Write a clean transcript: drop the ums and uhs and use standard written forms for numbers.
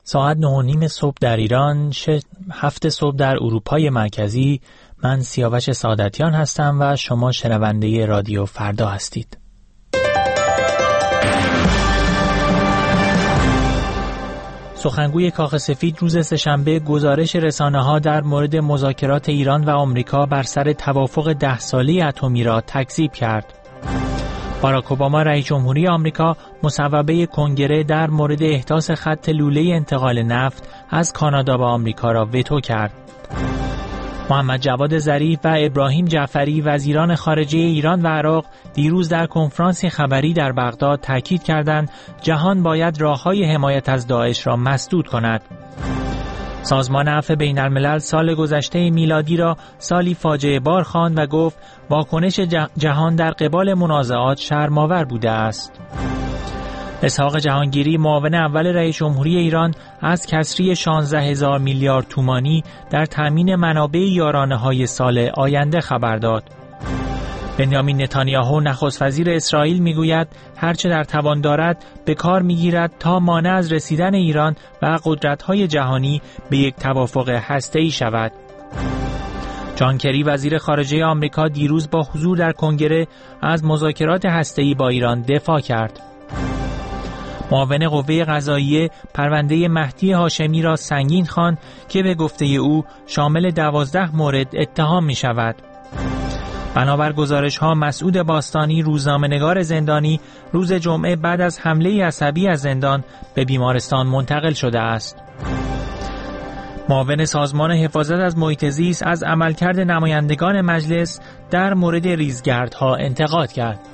ساعت 9:30 صبح در ایران، 7 صبح در اروپای مرکزی. من سیاوش سعادتیان هستم و شما شنونده رادیو فردا هستید. سخنگوی کاخ سفید روز سه‌شنبه گزارش رسانه‌ها در مورد مذاکرات ایران و آمریکا بر سر توافق 10 ساله اتمی را تکذیب کرد. باراک اوباما رئیس جمهوری آمریکا مصوبه کنگره در مورد احداث خط لوله انتقال نفت از کانادا به آمریکا را وتو کرد. محمد جواد ظریف و ابراهیم جعفری وزیران خارجه ایران و عراق دیروز در کنفرانسی خبری در بغداد تاکید کردند جهان باید راه‌های حمایت از داعش را مسدود کند. سازمان عفو بین‌الملل سال گذشته میلادی را سالی فاجعه بار خواند و گفت واکنش جهان در قبال منازعات شرم‌آور بوده است. اسحاق جهانگیری معاون اول رئیس جمهوری ایران از کسری 16,000 میلیارد تومانی در تامین منابع یارانه‌های سال آینده خبر داد. بنیامین نتانیاهو نخست وزیر اسرائیل میگوید هرچه در توان دارد به کار میگیرد تا مانع از رسیدن ایران و قدرت‌های جهانی به یک توافق هسته‌ای شود. جان کری وزیر خارجه آمریکا دیروز با حضور در کنگره از مذاکرات هسته‌ای با ایران دفاع کرد. معاون قوه قضاییه پرونده مهدی هاشمی را سنگین خواند که به گفته او شامل 12 مورد اتهام می شود. بنابر گزارش‌ها مسعود باستانی روزنامه‌نگار زندانی روز جمعه بعد از حمله عصبی از زندان به بیمارستان منتقل شده است. معاون سازمان حفاظت از محیط زیست از عملکرد نمایندگان مجلس در مورد ریزگردها انتقاد کرد.